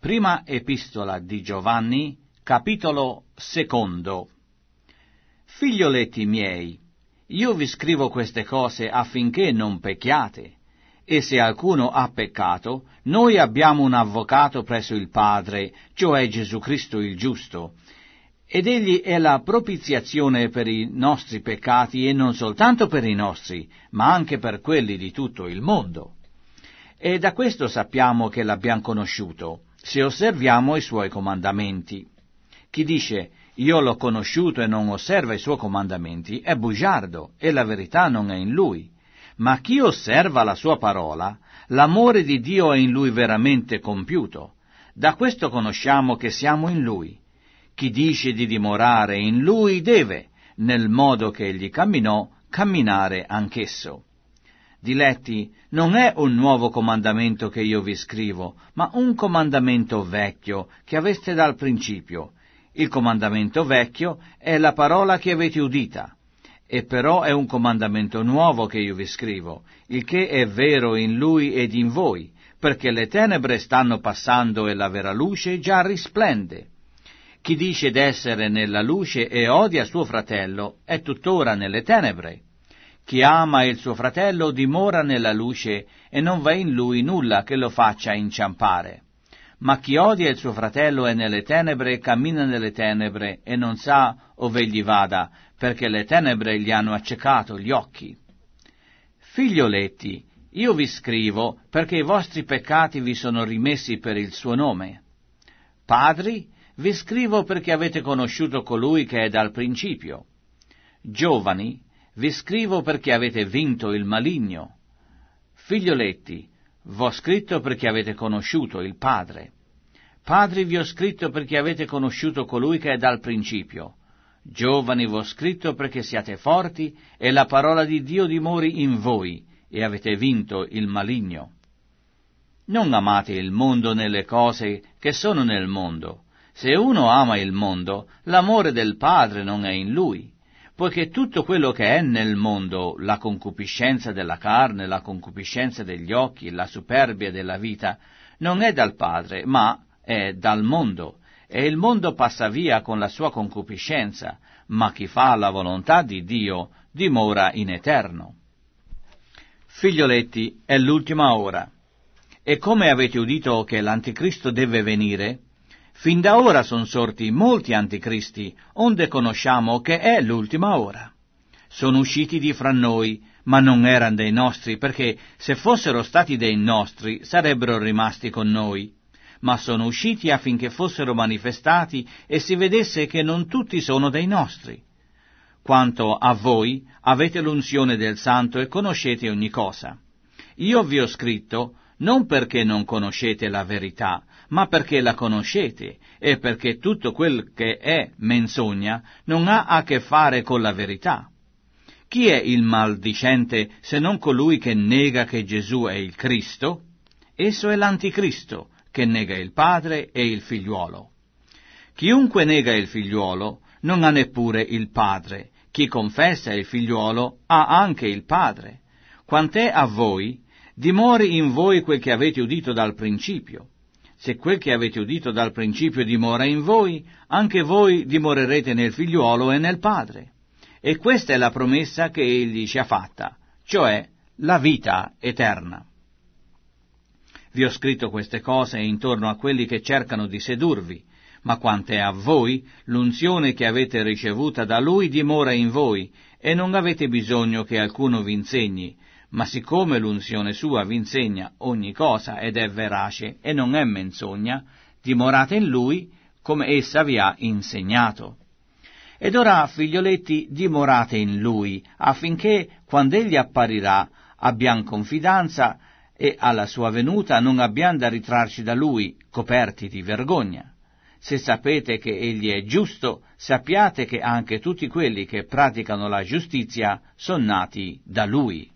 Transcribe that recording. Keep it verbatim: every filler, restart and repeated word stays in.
Prima epistola di Giovanni, capitolo secondo. Figlioletti miei, io vi scrivo queste cose affinché non pecchiate, e se alcuno ha peccato, noi abbiamo un avvocato presso il Padre, cioè Gesù Cristo il giusto, ed egli è la propiziazione per i nostri peccati, e non soltanto per i nostri, ma anche per quelli di tutto il mondo. E da questo sappiamo che l'abbiamo conosciuto, se osserviamo i suoi comandamenti. Chi dice, io l'ho conosciuto e non osserva i suoi comandamenti, è bugiardo, e la verità non è in lui. Ma chi osserva la sua parola, l'amore di Dio è in lui veramente compiuto. Da questo conosciamo che siamo in lui. Chi dice di dimorare in lui deve, nel modo che egli camminò, camminare anch'esso. Diletti, non è un nuovo comandamento che io vi scrivo, ma un comandamento vecchio che aveste dal principio. Il comandamento vecchio è la parola che avete udita, e però è un comandamento nuovo che io vi scrivo, il che è vero in lui ed in voi, perché le tenebre stanno passando e la vera luce già risplende. Chi dice d'essere nella luce e odia suo fratello è tuttora nelle tenebre. Chi ama il suo fratello dimora nella luce e non va in lui nulla che lo faccia inciampare. Ma chi odia il suo fratello è nelle tenebre e cammina nelle tenebre e non sa ove gli vada, perché le tenebre gli hanno accecato gli occhi. Figlioletti, io vi scrivo perché i vostri peccati vi sono rimessi per il suo nome. Padri, vi scrivo perché avete conosciuto colui che è dal principio. Giovani, vi scrivo perché avete vinto il maligno. Figlioletti, v'ho scritto perché avete conosciuto il Padre. Padri, vi ho scritto perché avete conosciuto colui che è dal principio. Giovani, v'ho scritto perché siate forti e la parola di Dio dimori in voi e avete vinto il maligno. Non amate il mondo nelle cose che sono nel mondo. Se uno ama il mondo, l'amore del Padre non è in lui. Poiché tutto quello che è nel mondo, la concupiscenza della carne, la concupiscenza degli occhi, la superbia della vita, non è dal Padre, ma è dal mondo, e il mondo passa via con la sua concupiscenza, ma chi fa la volontà di Dio dimora in eterno. Figlioletti, è l'ultima ora, e come avete udito che l'Anticristo deve venire, fin da ora son sorti molti anticristi, onde conosciamo che è l'ultima ora. Sono usciti di fra noi, ma non eran dei nostri, perché se fossero stati dei nostri sarebbero rimasti con noi. Ma sono usciti affinché fossero manifestati e si vedesse che non tutti sono dei nostri. Quanto a voi, avete l'unzione del Santo e conoscete ogni cosa. Io vi ho scritto non perché non conoscete la verità, ma perché la conoscete, e perché tutto quel che è menzogna non ha a che fare con la verità. Chi è il maldicente se non colui che nega che Gesù è il Cristo? Esso è l'Anticristo, che nega il Padre e il Figliuolo. Chiunque nega il Figliuolo non ha neppure il Padre. Chi confessa il Figliuolo ha anche il Padre. Quant'è a voi, dimori in voi quel che avete udito dal principio. Se quel che avete udito dal principio dimora in voi, anche voi dimorerete nel Figliuolo e nel Padre. E questa è la promessa che egli ci ha fatta, cioè la vita eterna. Vi ho scritto queste cose intorno a quelli che cercano di sedurvi, ma quant'è a voi, l'unzione che avete ricevuta da Lui dimora in voi, e non avete bisogno che alcuno vi insegni, ma siccome l'unzione sua vi insegna ogni cosa ed è verace e non è menzogna, dimorate in lui come essa vi ha insegnato. Ed ora, figlioletti, dimorate in lui, affinché, quando egli apparirà, abbiam confidenza e alla sua venuta non abbiam da ritrarci da lui, coperti di vergogna. Se sapete che egli è giusto, sappiate che anche tutti quelli che praticano la giustizia sono nati da lui.